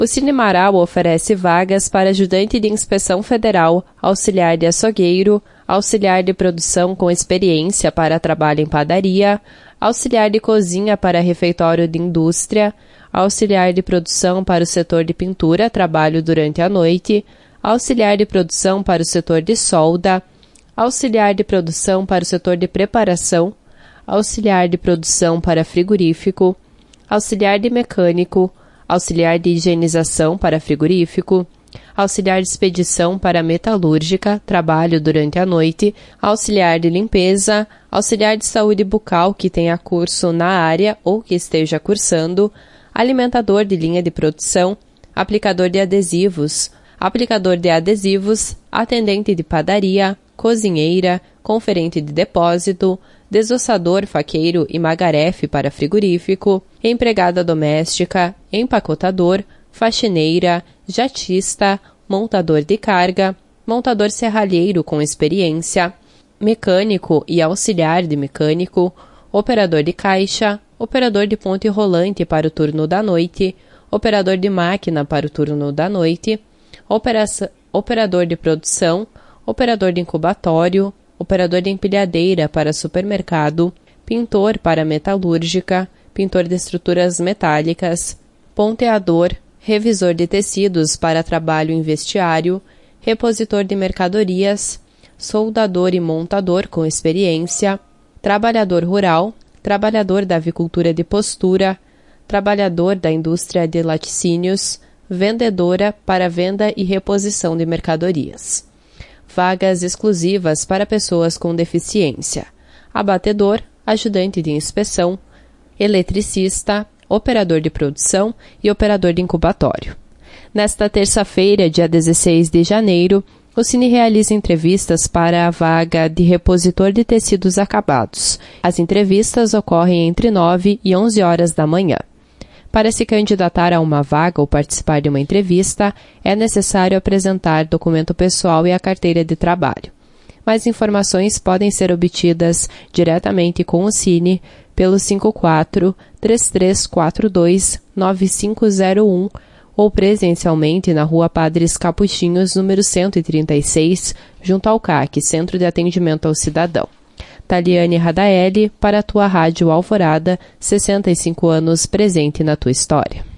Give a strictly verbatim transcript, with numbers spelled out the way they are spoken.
O Cine Marau oferece vagas para ajudante de inspeção federal, auxiliar de açougueiro, auxiliar de produção com experiência para trabalho em padaria, auxiliar de cozinha para refeitório de indústria, auxiliar de produção para o setor de pintura, trabalho durante a noite, auxiliar de produção para o setor de solda, auxiliar de produção para o setor de preparação, auxiliar de produção para frigorífico, auxiliar de mecânico, auxiliar de higienização para frigorífico, auxiliar de expedição para metalúrgica, trabalho durante a noite, auxiliar de limpeza, auxiliar de saúde bucal que tenha curso na área ou que esteja cursando, alimentador de linha de produção, aplicador de adesivos, aplicador de adesivos, atendente de padaria, cozinheira, conferente de depósito, desossador, faqueiro e magarefe para frigorífico, empregada doméstica, empacotador, faxineira, jatista, montador de carga, montador serralheiro com experiência, mecânico e auxiliar de mecânico, operador de caixa, operador de ponte rolante para o turno da noite, operador de máquina para o turno da noite, operação, operador de produção, operador de incubatório, operador de empilhadeira para supermercado, pintor para metalúrgica, pintor de estruturas metálicas, ponteador, revisor de tecidos para trabalho em vestiário, repositor de mercadorias, soldador e montador com experiência, trabalhador rural, trabalhador da avicultura de postura, trabalhador da indústria de laticínios, vendedora para venda e reposição de mercadorias. Vagas exclusivas para pessoas com deficiência, abatedor, ajudante de inspeção, eletricista, operador de produção e operador de incubatório. Nesta terça-feira, dia dezesseis de janeiro, o Cine realiza entrevistas para a vaga de repositor de tecidos acabados. As entrevistas ocorrem entre nove e onze horas da manhã. Para se candidatar a uma vaga ou participar de uma entrevista, é necessário apresentar documento pessoal e a carteira de trabalho. Mais informações podem ser obtidas diretamente com o Cine pelo cinco quatro, três três quatro dois, nove cinco zero um ou presencialmente na Rua Padres Capuchinhos, número cento e trinta e seis, junto ao C A C, Centro de Atendimento ao Cidadão. Taliane Radaeli, para a tua Rádio Alvorada, sessenta e cinco anos presente na tua história.